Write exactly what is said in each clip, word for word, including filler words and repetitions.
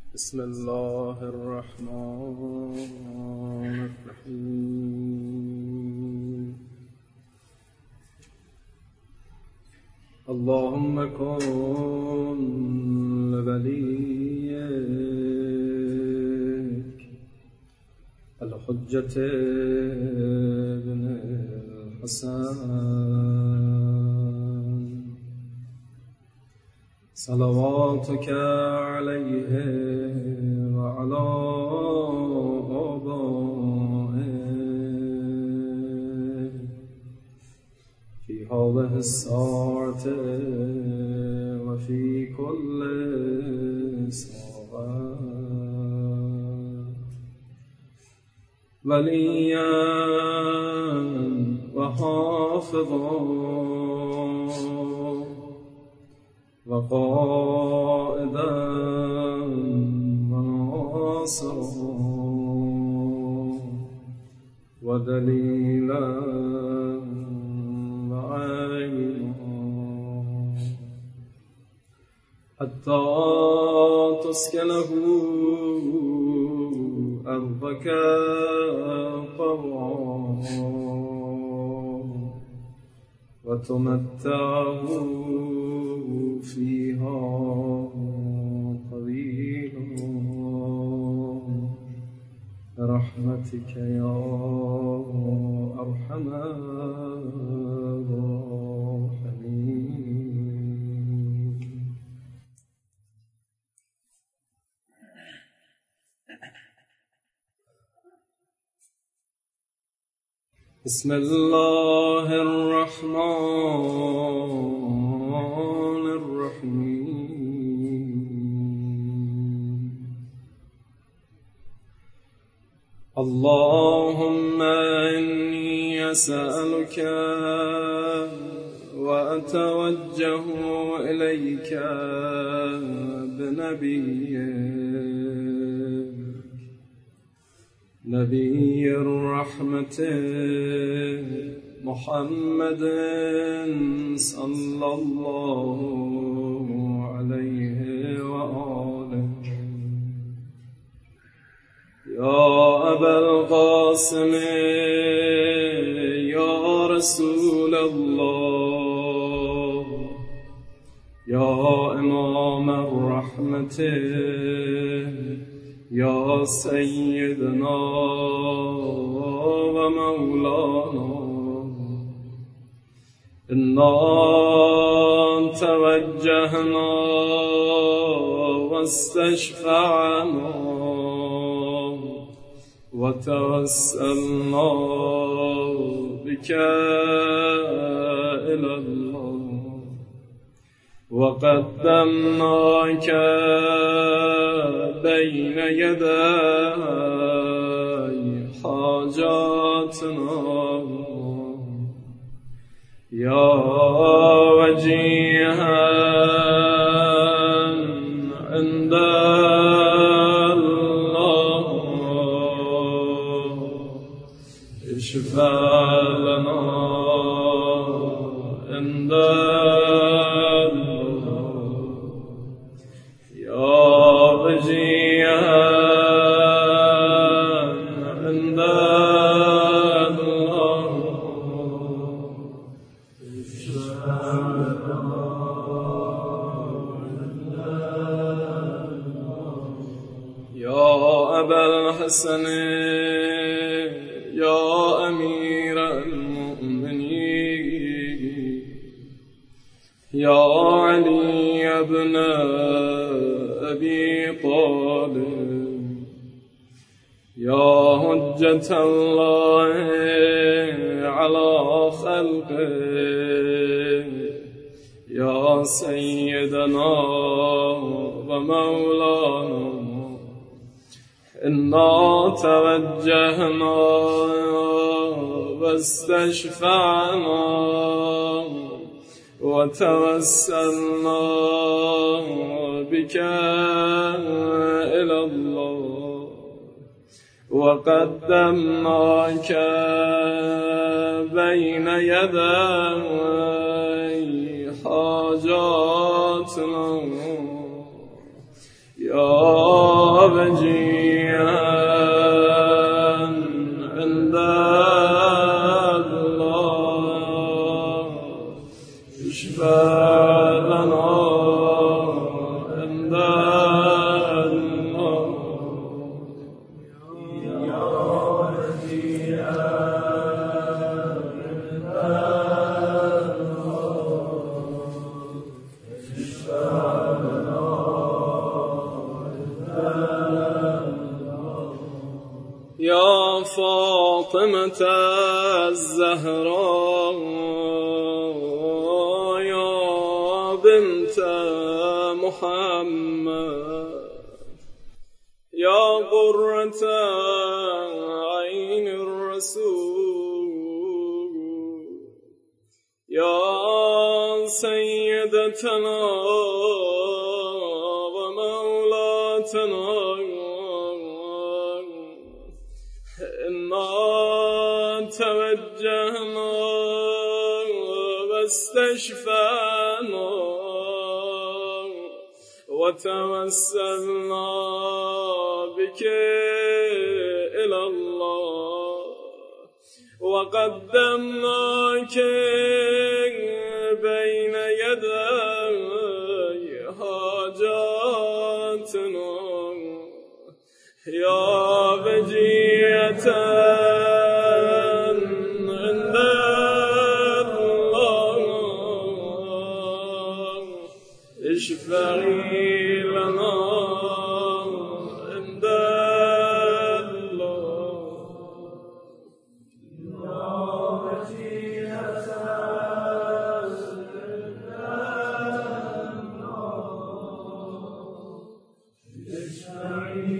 بسم الله الرحمن الرحيم اللهم كن لوليك الحجة ابن الحسن صلواتك عليه وعلى آبائه في هذه الساعة وفي كل ساعة وليا وحافظا وقائدا وناصرا ودليلا وعينا حتى تسكنه أرضك طوعا وتمتعه فيها طويلا برحمتك يا أرحم الراحمين. بسم الله الرحمن الرحيم اللهم إني أسألك وأتوجه إليك بنبيك نبي الرحمة محمد صلى الله عليه وآله يا أبا القاسم يا رسول الله يا إمام الرحمة يا سيدنا ومولانا إنا توجهنا واستشفعنا وتوسلنا بك إلى الله وقدمناك بين يدي حاجاتنا يا وجيها عند الله اشفع لنا عند الحسن يا أمير المؤمنين يا علي بن أبي طالب يا حجة الله على خلقه يا سيدنا ومولانا إنا توجهنا واستشفعنا وتوسلنا بك إلى الله وقدمناك بين يدي حاجاتنا يا وجيها عند الله اشفع لنا عند الله يا وجيها عند الله اشفع لنا يا فاطمة الزهراء يا بنت محمد يا قرة عين الرسول يا سيدتنا ومولاتنا إنا توجهنا واستشفعنا وتوسلنا بك إلى الله وقدمناك بين يدي حاجاتنا يا بجية عند الله اشفعي لنا عند الله يا بجية عند الله اشفعي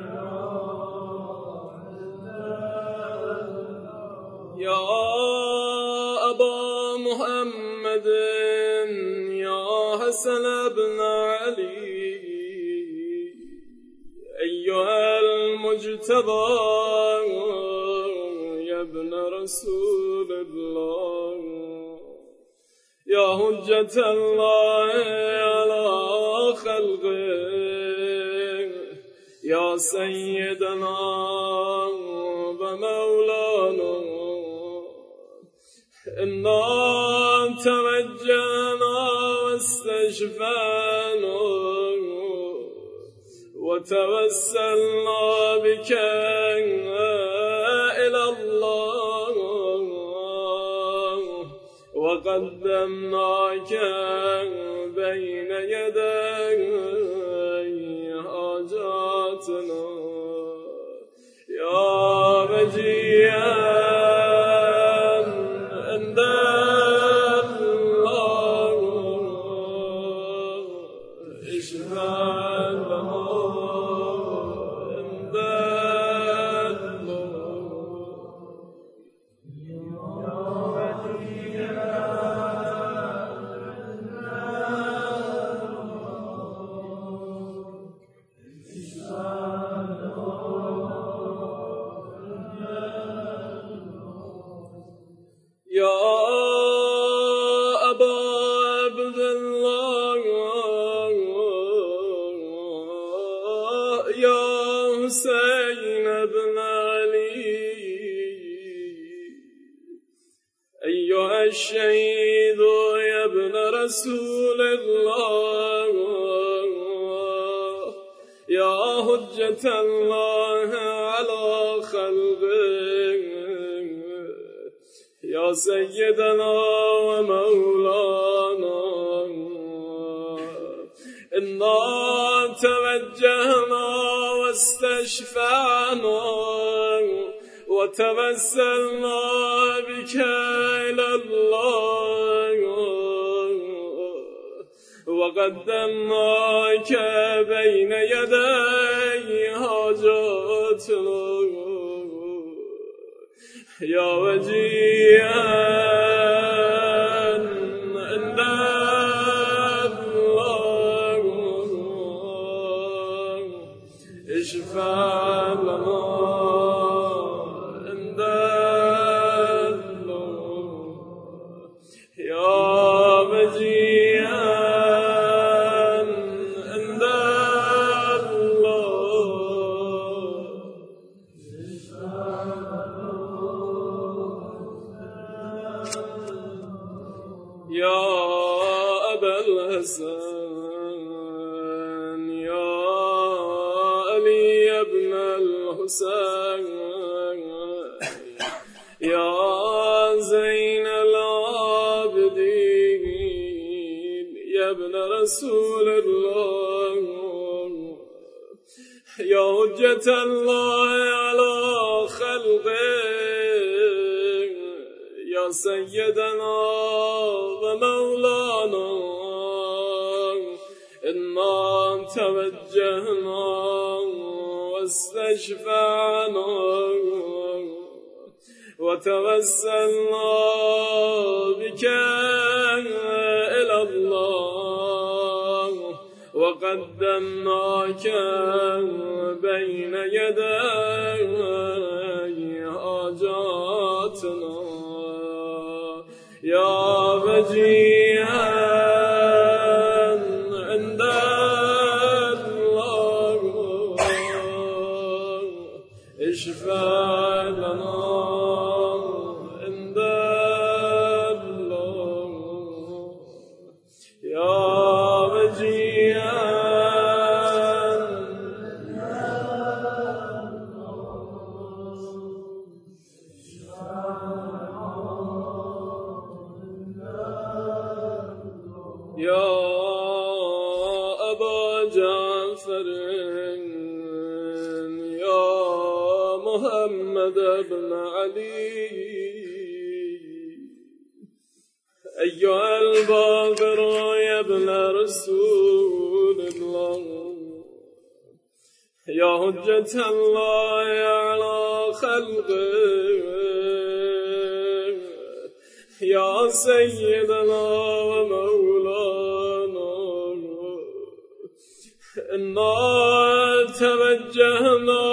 يا أبا محمد يا حسن بن علي أيها المجتبى يا ابن رسول الله يا حجة الله على خلقه يا سيدنا ومولانا إنا توجهنا واستشفعنا وتوسلنا بك إلى الله وقدمناك بين يدي حاجاتنا يا بجيا عند الله اشفع لنا عند يا أبا عبد الله يا حسين بن علي أيها الشهيد يا ابن رسول الله يا حجة الله على خلقه يا سيدنا ومولانا إنا توجهنا واستشفعنا وتوسلنا بك إلى الله وقدمناك بين يدي حاجاتنا يا وجيها عند الله اشفع لنا عند الله يا وجيها عند الله أبا الحسن يا علي بن الحسين يا زين العابدين يا ابن رسول الله يا حجة الله على خلقه يا سيدنا ومولانا إنا توجهنا واستشفعنا وتوسلنا بك إلى الله وقدمناك بين يدي حاجاتنا يا وجيها عند الله اشفع لنا عند الله يا وجيها يا أبا جعفر يا محمد بن علي أيها الباقر يا ابن رسول الله يا حجة الله على خلقه يا سيدنا ومولانا إنا توجهنا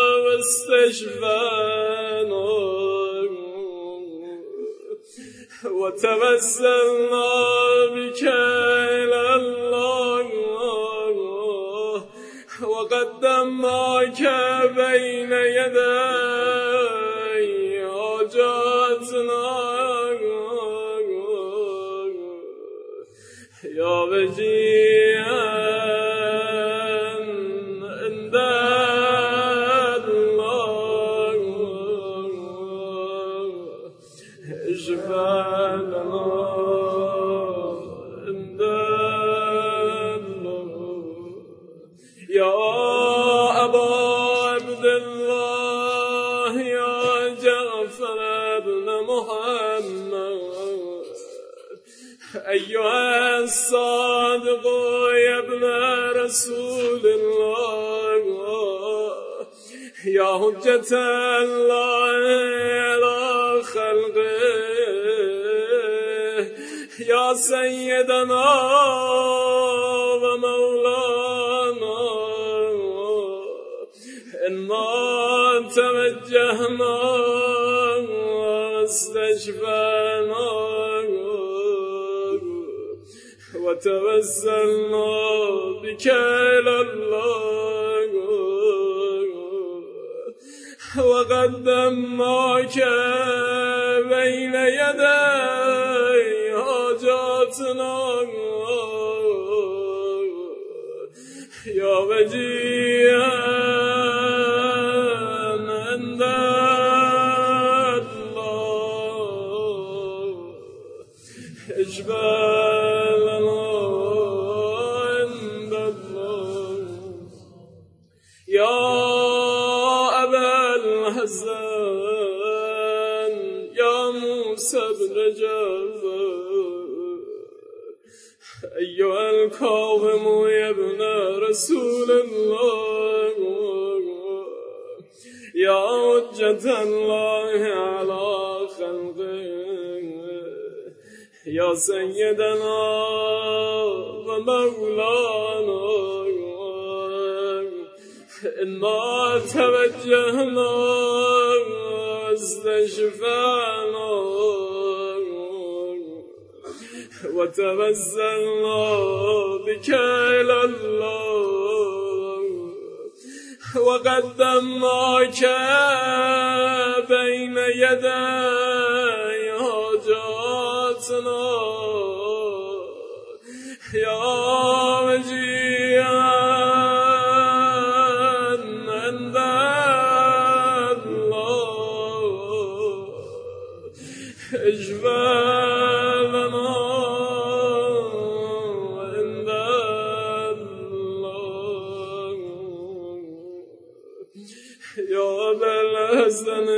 واستشفعنا وتوسلنا بك إلى الله وقدمناك بين يدي حاجاتنا يا وجيها عند الله اشفع لنا عند الله يا أبا عبد الله يا جعفر بن محمد أيها الصادق يا ابن رسول الله يا حجة الله على خلقه يا سيدنا ومولانا إنا توجهنا واستشفعنا وتوسلنا بك إلى الله وقدمناك بين يدي حاجاتنا يا وجيها عند الله اشفع يا أبا الحسن يا موسى بن جعفر أيها الكاظم يا ابن رسول الله يا حجة الله على خلقه يا سيدنا ومولانا إنا توجهنا واستشفعنا وتوسلنا بك إلى الله وقدمناك بين يدي حاجاتنا يا مجيئا عند الله اشفع لنا عند الله يا أبا الحسن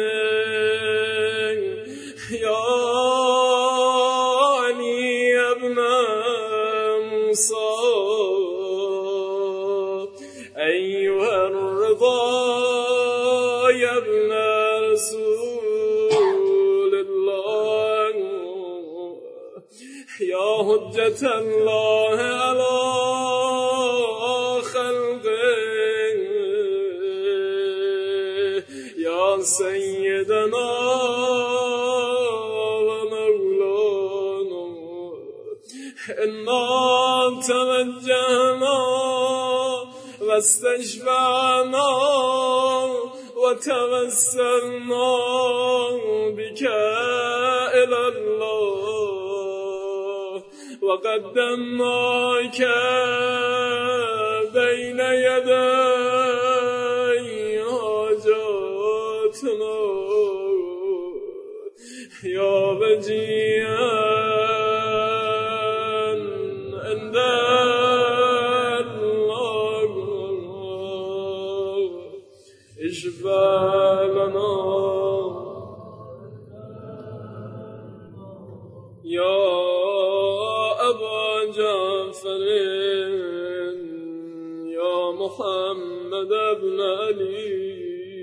يا علي ابن موسى أيها الرضا يا ابن رسول الله يا حجة الله على خلقه يا سيدنا ومولانا إنا توجهنا واستشفعنا وتوسلنا بك إلى الله وقدمناك بين يدي حاجاتنا يا وجيها عند الله اشفع لنا يا أبا جعفر يا محمد بن علي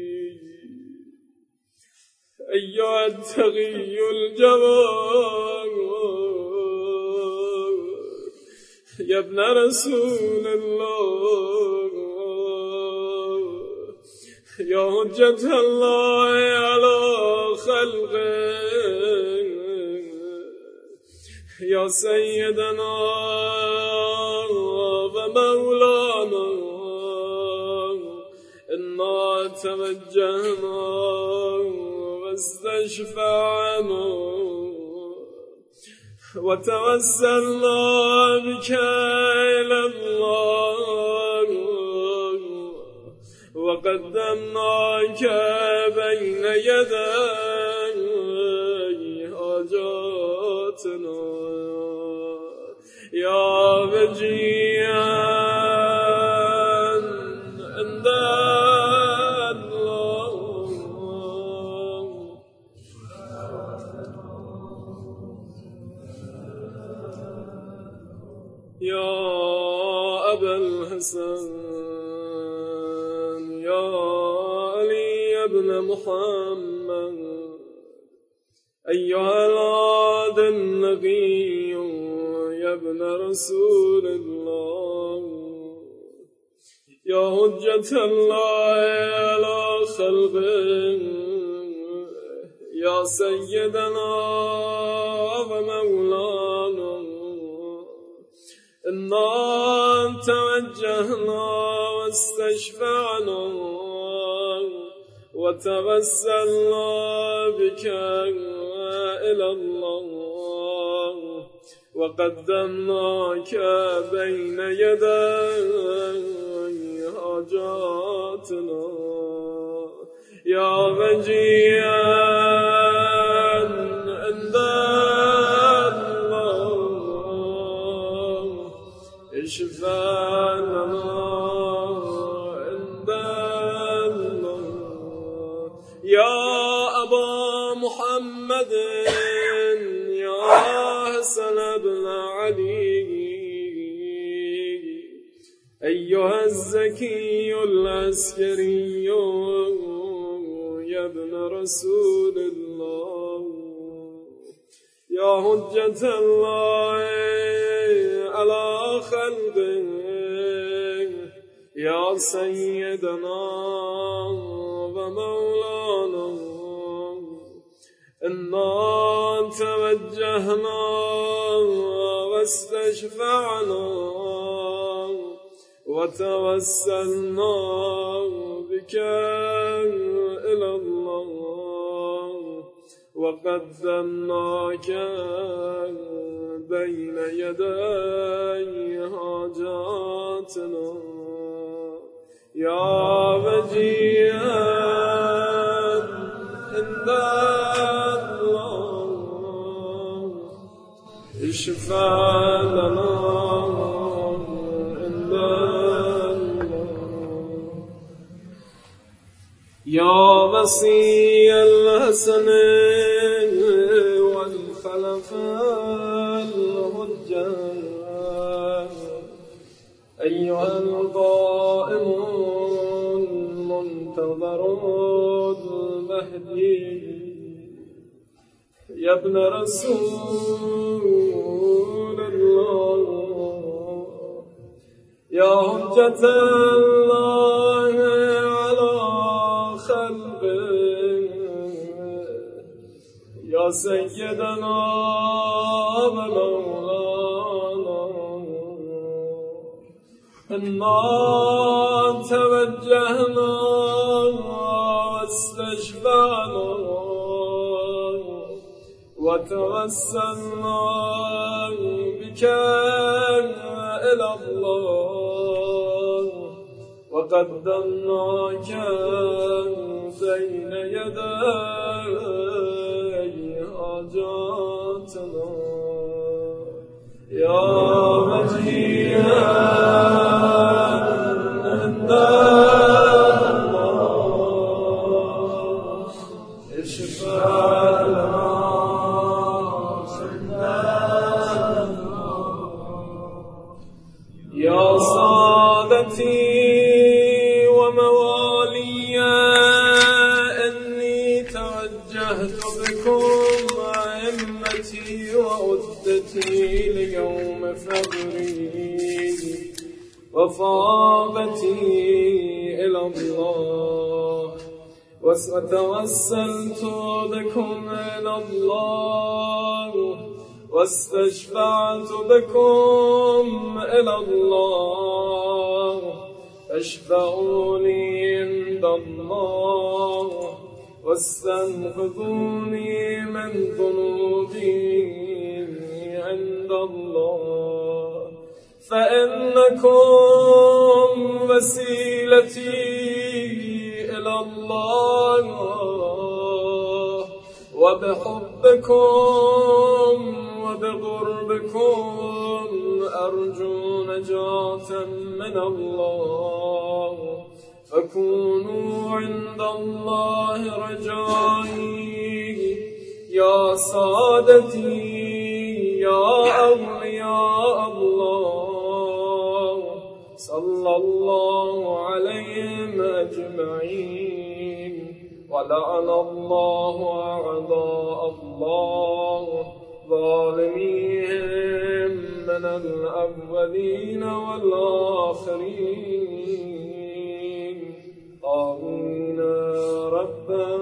أيها التقي الجواد يا ابن رسول الله يا حجة الله على خلقه يا سيدنا ومولانا إنا توجهنا واستشفعنا وتوسلنا بك إلى الله وقدمناك بين يدي حاجاتنا يا وجيها عند الله يا أبا الحسن يا علي بن محمد أيها العاد النبي يا ابن رسول الله يا حجة الله على خلقه يا سيدنا ومولانا إنا توجهنا واستشفعنا وتوسلنا بك إلى الله وقدمناك بين يدي حاجاتنا يا وجيها عند الله اشفع لنا عند الله يا أبا محمد يا حسن بن علي أيها الزكي العسكري يا ابن رسول الله يا حجة الله على خلقه يا سيدنا ومولانا إنا توجهنا واستشفعنا وتوسلنا بك إلى الله وقدمناك بين يدي وجيها عند الله اشفع لنا عند الله يا وصي الحسن والخلف الهجة أيها القائم المنتظر المهدي يا ابن رسول الله يا حجة الله على خلقه يا سيدنا ومولانا إنا توجهنا واستشفعنا وتوسلنا بك إلى الله وقدمناك بين يدي حاجاتنا يا وجيها عند الله اشفع لنا يا سادتي وموالي إني توجهت بكم أئمتي وعدتي ليوم فبري وفاقتي إلى الله وتوسلت بكم إلى الله واستشفعت بكم إلى الله فاشفعوني عند الله واستنقذوني من ذنوبي عند الله فإنكم وسيلتي إلى الله وبحبكم وبقربكم أرجو نجاة من الله فكونوا عند الله رجائي يا سادتي يا أولياء الله صلى الله عليهم أجمعين ولعن الله أعداء الله ظالمين من الأولين والآخرين آمين ربنا